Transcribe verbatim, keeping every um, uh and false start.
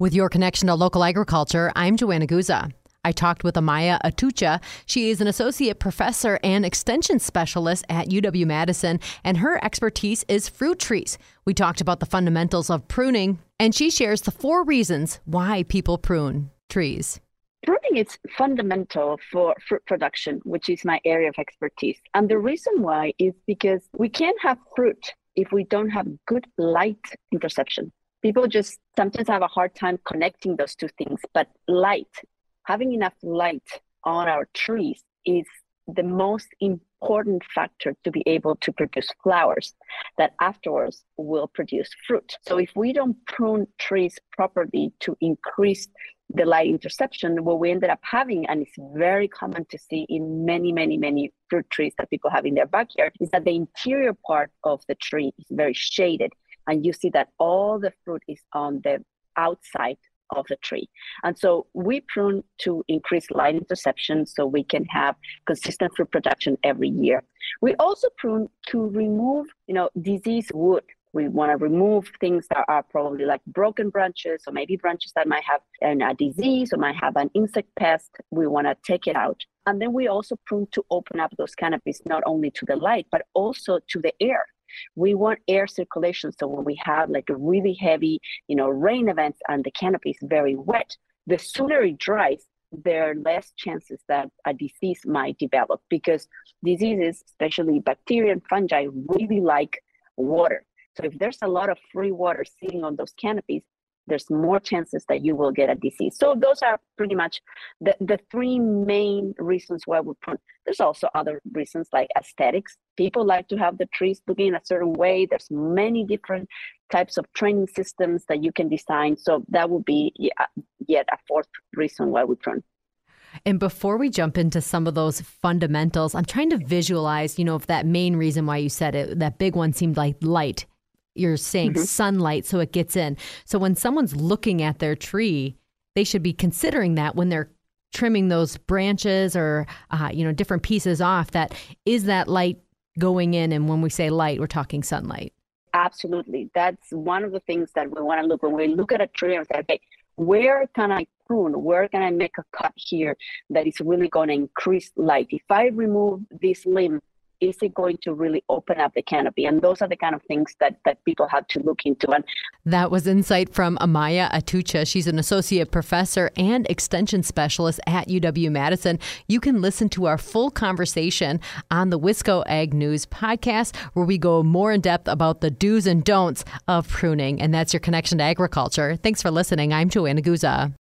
With your connection to local agriculture, I'm Joanna Guza. I talked with Amaya Atucha. She is an associate professor and extension specialist at U W-Madison, and her expertise is fruit trees. We talked about the fundamentals of pruning, and she shares the four reasons why people prune trees. Pruning is fundamental for fruit production, which is my area of expertise. And the reason why is because we can't have fruit if we don't have good light interception. People just sometimes have a hard time connecting those two things, but light, having enough light on our trees is the most important factor to be able to produce flowers that afterwards will produce fruit. So if we don't prune trees properly to increase the light interception, what we ended up having, and it's very common to see in many, many, many fruit trees that people have in their backyard, is that the interior part of the tree is very shaded. And you see that all the fruit is on the outside of the tree. And so we prune to increase light interception so we can have consistent fruit production every year. We also prune to remove, you know, diseased wood. We want to remove things that are probably like broken branches or maybe branches that might have an, a disease or might have an insect pest. We want to take it out. And then we also prune to open up those canopies, not only to the light, but also to the air. We want air circulation. So when we have like a really heavy, you know, rain events and the canopy is very wet, the sooner it dries, there are less chances that a disease might develop, because diseases, especially bacteria and fungi, really like water. So if there's a lot of free water sitting on those canopies, there's more chances that you will get a disease. So those are pretty much the, the three main reasons why we prune. There's also other reasons like aesthetics. People like to have the trees looking a certain way. There's many different types of training systems that you can design. So that would be yet a fourth reason why we prune. And before we jump into some of those fundamentals, I'm trying to visualize, you know, if that main reason why you said it, that big one seemed like light. You're saying mm-hmm. sunlight, so it gets in. So when someone's looking at their tree, they should be considering that when they're trimming those branches or, uh, you know, different pieces off, that is that light going in. And when we say light, we're talking sunlight. Absolutely. That's one of the things that we want to look when we look at a tree and say, okay, where can I prune? Where can I make a cut here that is really going to increase light? If I remove this limb, is it going to really open up the canopy? And those are the kind of things that, that people have to look into. And that was insight from Amaya Atucha. She's an associate professor and extension specialist at U W-Madison. You can listen to our full conversation on the Wisco Ag News podcast, where we go more in depth about the do's and don'ts of pruning. And that's your connection to agriculture. Thanks for listening. I'm Joanna Guza.